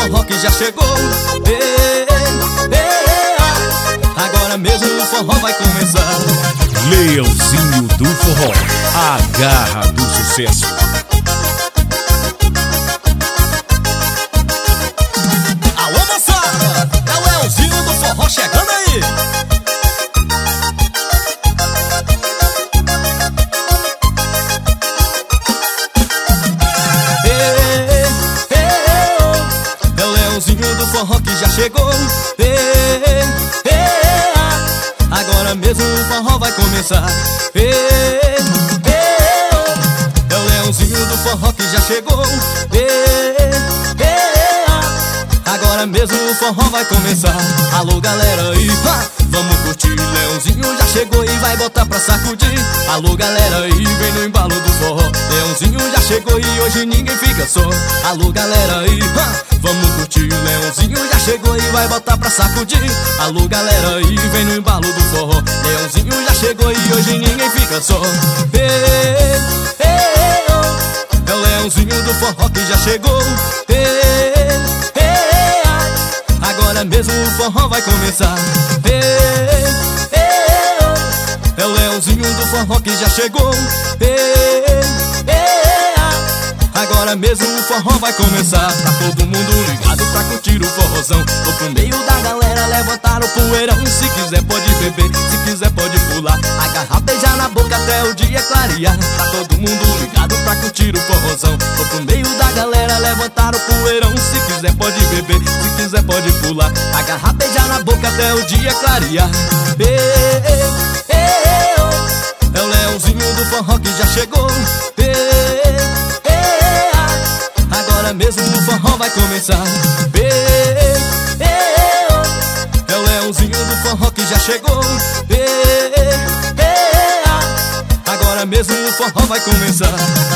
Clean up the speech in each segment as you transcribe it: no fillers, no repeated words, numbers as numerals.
forró que já chegou. Agora mesmo o forró vai começar. Leãozinho do Forró, a garra do sucesso. Alô, moçada, é o Leãozinho do Forró chegando aí. É o Leãozinho do Forró que já chegou. Agora mesmo o forró vai começar. É o Leãozinho do Forró que já chegou. Agora mesmo o forró vai começar. Alô, galera aí, vamos curtir. Leãozinho já chegou e vai botar pra sacudir. Alô, galera aí, vem no embalo do forró. Leãozinho já chegou e hoje ninguém fica só. Alô, galera aí, vamos curtir. Leãozinho já chegou e vai botar pra sacudir. Alô, galera aí, vem no embalo do forró. Leãozinho já chegou e hoje ninguém fica só. É o Leãozinho do Forró que já chegou. Agora mesmo o forró vai começar. É o Leãozinho do Forró que já chegou. Agora mesmo o forró vai começar. Tá todo mundo ligado pra curtir o forrozão. Tô pro meio da galera levantar o poeirão. Se quiser pode beber, se quiser pode pular. Agarrar, beijar na boca até o dia clarear. Tá todo mundo ligado pra curtir o forrozão. Tô pro meio da galera levantar o poeirão. Se quiser pode beber, se quiser pode pular. Agarrar, beijar na boca até o dia clarear. É o Leãozinho do Forró que já chegou. Agora mesmo o forró vai começar. É o Leãozinho do Forró que já chegou. Agora mesmo o forró vai começar.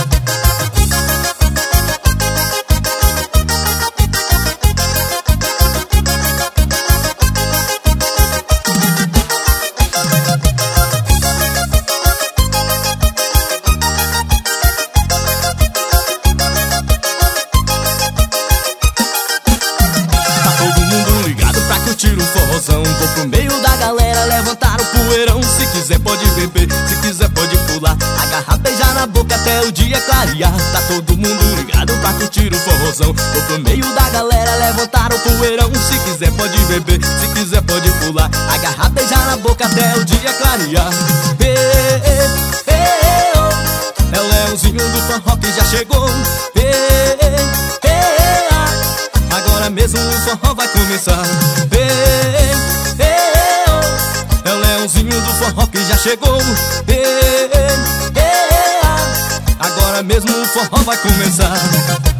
Curtir o forrozão, vou pro meio da galera levantar o poeirão. Se quiser pode beber, se quiser pode pular. Agarrar, beijar na boca até o dia clarear. Tá todo mundo ligado pra curtir o forrozão. Vou pro meio da galera levantar o poeirão. Se quiser pode beber, se quiser pode pular. Agarrar, beijar na boca até o dia clarear. É o Leãozinho do Forró que já chegou. Agora mesmo o forró vai começar. É o Leãozinho do Forró que já chegou. Agora mesmo o forró vai começar.